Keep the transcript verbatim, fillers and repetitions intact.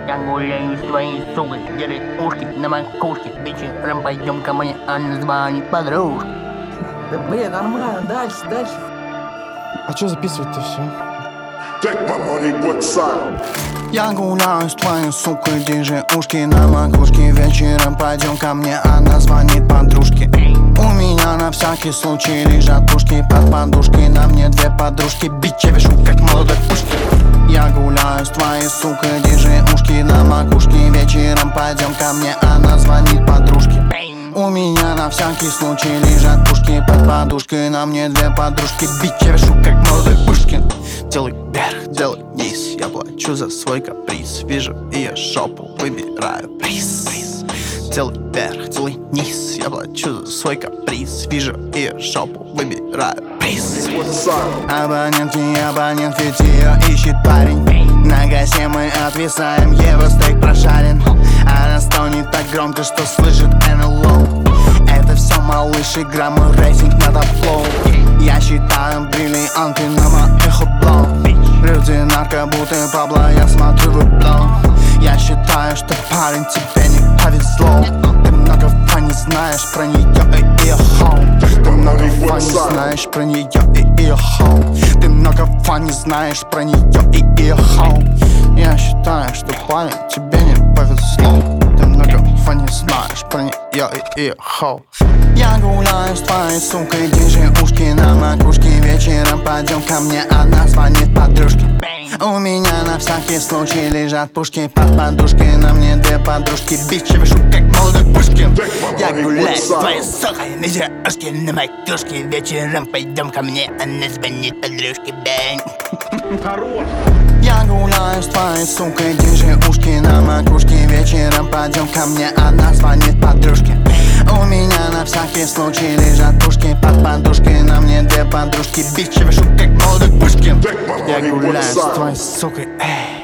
Я гуляю с твоей сукой, держи ушки на макушке. Вечером пойдем ко мне, она звонит подружке. Да блин, нормально, дальше, дальше. А что записывать-то все? Take my money, but silent. Я гуляю с твоей сукой, держи ушки на макушке. Вечером пойдем ко мне, она звонит подружке. У меня на всякий случай лежат пушки под подушкой. На мне две подружки, бич я вешу как молодой пушки. Я гуляю с твоей сукой, держи ушки на макушке. Вечером пойдем ко мне, она звонит подружке. У меня на всякий случай лежат пушки под подушкой. На мне две подружки, бич я вешу как молодой Пушкин. Делай вверх, делай вниз, я плачу за свой каприз. Вижу ее шопу, выбираю приз. Делай вверх, делай вниз, я плачу за свой каприз. Вижу ее шопу, выбираю приз. Абонентки, абонент, ведь ее ищет парень. На газе мы отвисаем, евростейк прошарен. Она стонет так громко, что слышит эн эл о. Это все, малыш, игра, мой рейтинг на табло. Я считаю бриллианты на моих убло. Люди наркобуты, Пабло, я смотрю в убло. Я считаю, что парень, тебе не повезло. Ты много фани знаешь про нее и ее хоу. Ты много фани знаешь про нее и ее хоу. Ты много фани знаешь про нее и ее хоу. Я считаю, что парень, тебе не повезло. Ты много фани знаешь про нее и ее хоу. Я гуляю с твоей сукой, держи ушки на макушке. Вечером пойдем ко мне, она звонит подружке. У меня на всякий случай лежат пушки под подушкой. На мне две подружки, бич я вешу как молодой Пушкин. Я гуляю с твоей сукой, держи ушки на макушке. Вечером пойдем ко мне, она звонит подружке. Я гуляю с твоей сукой, держи ушки на макушке. Вечером пойдем ко мне, она звонит подружке. У меня на всякий случай лежат пушки под подушкой. На мне две подружки, бич я вешу как молодой Пушкин. Я гуляю с твоей сукой, эй.